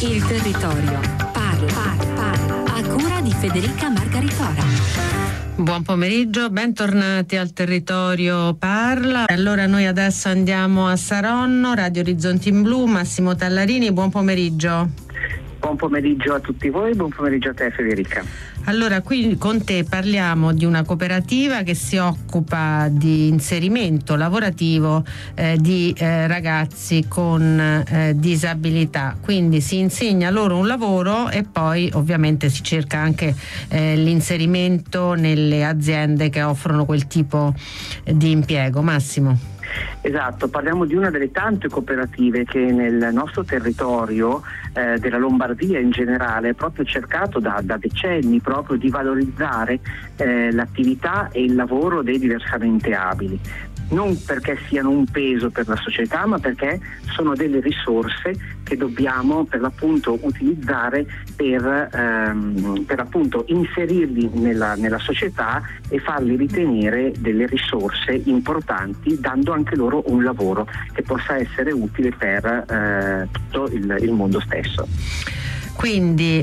Il territorio parla. A cura di Federica Margaritora. Buon pomeriggio, bentornati al Territorio Parla. Allora noi adesso andiamo a Saronno, Radio Orizzonti in Blu, Massimo Tallarini, buon pomeriggio. Buon pomeriggio a tutti voi, buon pomeriggio a te Federica. Allora, qui con te parliamo di una cooperativa che si occupa di inserimento lavorativo di ragazzi con disabilità, quindi si insegna loro un lavoro e poi ovviamente si cerca anche l'inserimento nelle aziende che offrono quel tipo di impiego. Massimo. Esatto, parliamo di una delle tante cooperative che nel nostro territorio della Lombardia in generale ha proprio cercato da decenni proprio di valorizzare l'attività e il lavoro dei diversamente abili. Non perché siano un peso per la società, ma perché sono delle risorse che dobbiamo per l'appunto utilizzare per appunto inserirli nella società e farli ritenere delle risorse importanti, dando anche loro un lavoro che possa essere utile per tutto il mondo stesso. Quindi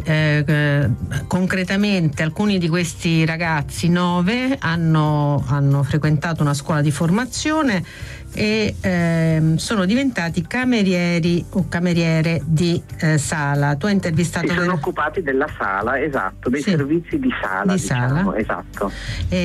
concretamente alcuni di questi ragazzi, 9, hanno frequentato una scuola di formazione e sono diventati camerieri o cameriere di sala. Tu hai intervistato... Si sono occupati della sala, esatto, dei servizi di sala. Sala. Esatto.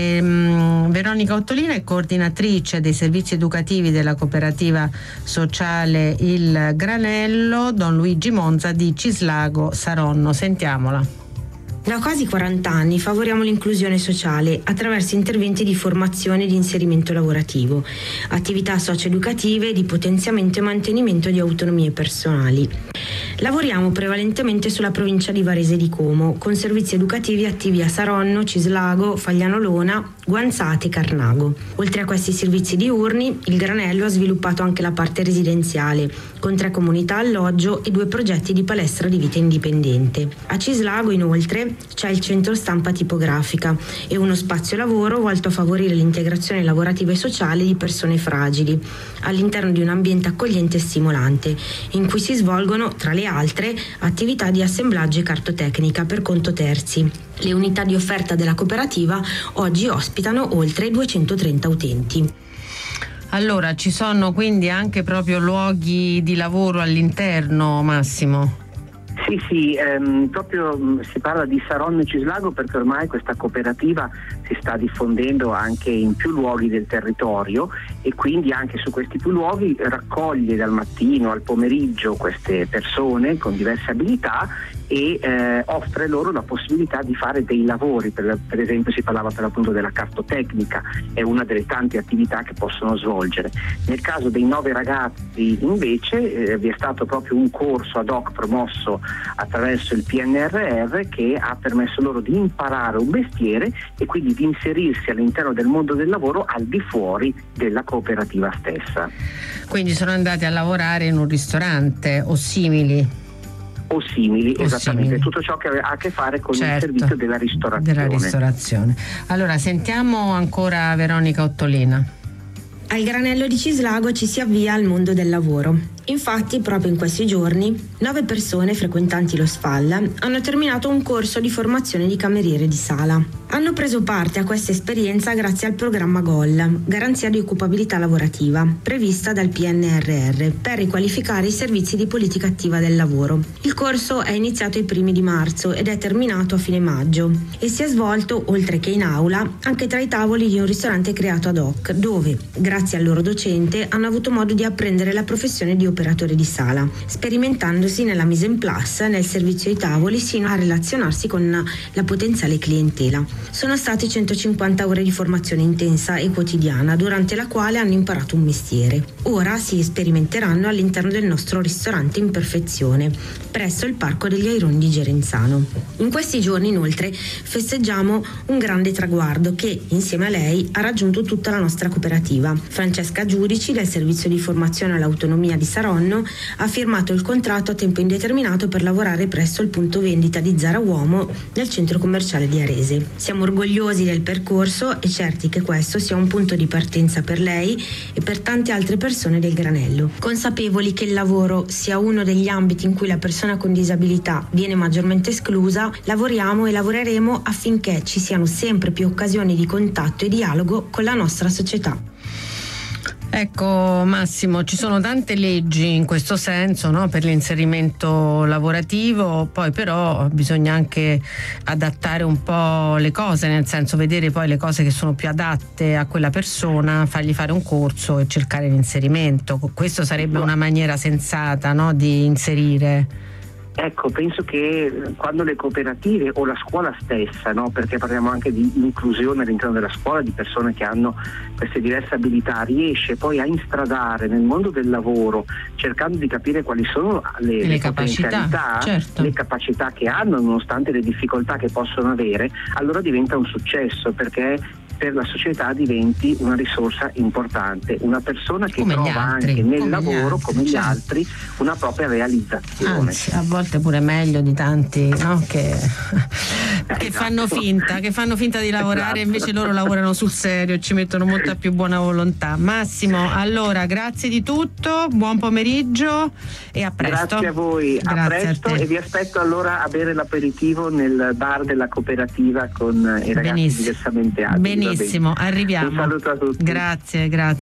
Veronica Ottolina è coordinatrice dei servizi educativi della cooperativa sociale Il Granello, Don Luigi Monza di Cislago Saronno. Sentiamola. Da quasi 40 anni favoriamo l'inclusione sociale attraverso interventi di formazione e di inserimento lavorativo, attività socio-educative e di potenziamento e mantenimento di autonomie personali. Lavoriamo prevalentemente sulla provincia di Varese di Como, con servizi educativi attivi a Saronno, Cislago, Fagliano Lona, Guanzate e Carnago. Oltre a questi servizi diurni, il Granello ha sviluppato anche la parte residenziale, con 3 comunità alloggio e 2 progetti di palestra di vita indipendente. A Cislago, inoltre, c'è il centro stampa tipografica e uno spazio lavoro volto a favorire l'integrazione lavorativa e sociale di persone fragili, all'interno di un ambiente accogliente e stimolante, in cui si svolgono, tra le altre, attività di assemblaggio e cartotecnica per conto terzi. Le unità di offerta della cooperativa oggi ospitano oltre 230 utenti. Allora, ci sono quindi anche proprio luoghi di lavoro all'interno, Massimo? Sì, proprio si parla di Saronno e Cislago perché ormai questa cooperativa si sta diffondendo anche in più luoghi del territorio e quindi anche su questi più luoghi raccoglie dal mattino al pomeriggio queste persone con diverse abilità e offre loro la possibilità di fare dei lavori, per esempio si parlava per l'appunto della cartotecnica, è una delle tante attività che possono svolgere. Nel caso dei 9 ragazzi invece vi è stato proprio un corso ad hoc promosso attraverso il PNRR che ha permesso loro di imparare un mestiere e quindi di inserirsi all'interno del mondo del lavoro al di fuori della cooperativa stessa. Quindi sono andati a lavorare in un ristorante o simili? O simili, esattamente, tutto ciò che ha a che fare con il servizio della ristorazione. Allora sentiamo ancora Veronica Ottolina. Al Granello di Cislago ci si avvia al mondo del lavoro. Infatti, proprio in questi giorni, 9 persone frequentanti lo Sfalla hanno terminato un corso di formazione di cameriere di sala. Hanno preso parte a questa esperienza grazie al programma GOL, Garanzia di Occupabilità Lavorativa, prevista dal PNRR per riqualificare i servizi di politica attiva del lavoro. Il corso è iniziato i primi di marzo ed è terminato a fine maggio e si è svolto, oltre che in aula, anche tra i tavoli di un ristorante creato ad hoc, dove, grazie al loro docente, hanno avuto modo di apprendere la professione di operatore di sala, sperimentandosi nella mise en place, nel servizio ai tavoli, sino a relazionarsi con la potenziale clientela. Sono state 150 ore di formazione intensa e quotidiana, durante la quale hanno imparato un mestiere. Ora si sperimenteranno all'interno del nostro ristorante in perfezione, presso il Parco degli Aironi di Gerenzano. In questi giorni, inoltre, festeggiamo un grande traguardo che, insieme a lei, ha raggiunto tutta la nostra cooperativa. Francesca Giudici, del servizio di formazione all'autonomia di Saronno, Saronno ha firmato il contratto a tempo indeterminato per lavorare presso il punto vendita di Zara Uomo nel centro commerciale di Arese. Siamo orgogliosi del percorso e certi che questo sia un punto di partenza per lei e per tante altre persone del Granello. Consapevoli che il lavoro sia uno degli ambiti in cui la persona con disabilità viene maggiormente esclusa, lavoriamo e lavoreremo affinché ci siano sempre più occasioni di contatto e dialogo con la nostra società. Ecco Massimo, ci sono tante leggi in questo senso, no? Per l'inserimento lavorativo, poi però bisogna anche adattare un po' le cose, nel senso vedere poi le cose che sono più adatte a quella persona, fargli fare un corso e cercare l'inserimento. Questo sarebbe una maniera sensata, no? Di inserire. Ecco, penso che quando le cooperative o la scuola stessa, no? Perché parliamo anche di inclusione all'interno della scuola di persone che hanno queste diverse abilità, riesce poi a instradare nel mondo del lavoro, cercando di capire quali sono le potenzialità, certo, le capacità che hanno nonostante le difficoltà che possono avere, allora diventa un successo, perché per la società diventi una risorsa importante, una persona che come trova anche nel lavoro, come gli altri, una propria realizzazione. Anzi, a volte pure meglio di tanti, no? che fanno finta di lavorare, esatto. Invece loro lavorano sul serio e ci mettono molta più buona volontà. Massimo, allora grazie di tutto, buon pomeriggio e a presto. Grazie a voi, a presto, e vi aspetto allora a bere l'aperitivo nel bar della cooperativa con i ragazzi diversamente abili. Benissimo, arriviamo. Un saluto a tutti. Grazie.